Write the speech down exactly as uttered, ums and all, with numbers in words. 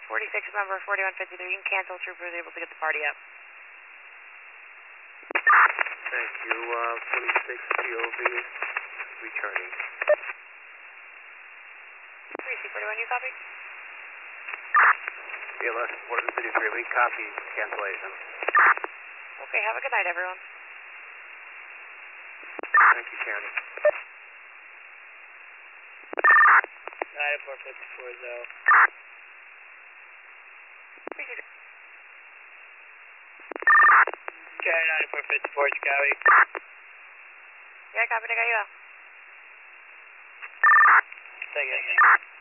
forty-six, member forty-one fifty-three, you can cancel. Trooper is able to get the party up. Thank you, uh, forty-six P O V, returning. three C forty-one, you copy? B L S forty-one fifty-three, we copy cancellation. Okay, have a good night, everyone. Thank you, County. ninety-four fifty-four, though. Okay, ninety-four fifty-four, Chicago. Yeah, copy, I got you out. Take it.